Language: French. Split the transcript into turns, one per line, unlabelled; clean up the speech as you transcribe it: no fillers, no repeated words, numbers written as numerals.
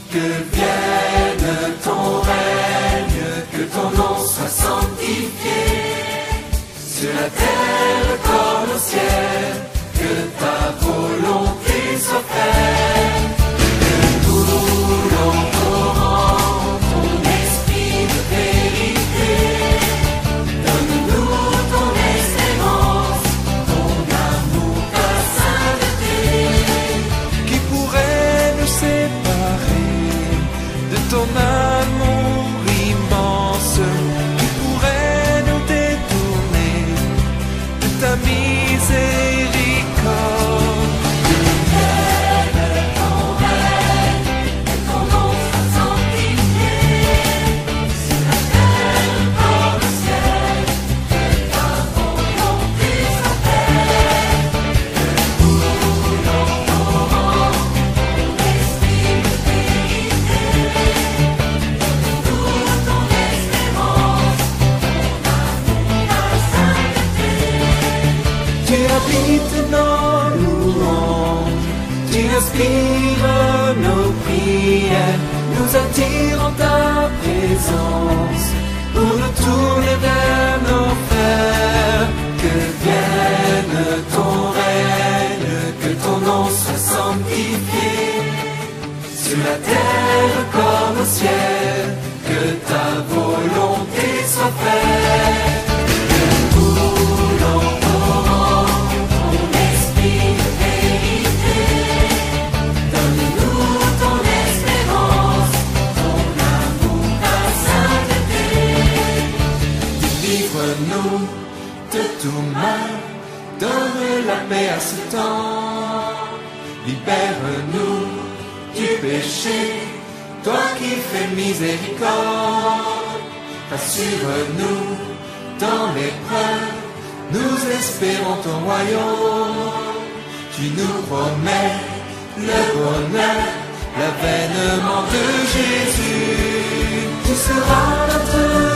Que vienne ton règne, que ton nom soit sanctifié, sur la terre comme au ciel, que ta volonté soit faite. Que nous l'entourons, ton esprit de vérité, donne-nous ton espérance, ton amour, ta sainteté.
Qui pourrait nous séparer de ton amour immense? Qui pourrait nous détourner de ta miséricorde? Tu habites nos louanges, tu inspires nos prières, nous attires en ta présence pour nous tourner vers nos frères.
Que vienne ton règne, que ton nom soit sanctifié, sur la terre comme au ciel, que ta volonté soit faite. Que nous l'entourons, ton esprit de vérité, donne-nous ton espérance, ton amour, ta sainteté. Délivre-nous de tout mal, donne la paix à ce temps, libère-nous du péché, toi qui fais miséricorde. Assure-nous dans l'épreuve, nous espérons ton royaume. Tu nous promets le bonheur, l'avènement de Jésus. Tu seras notre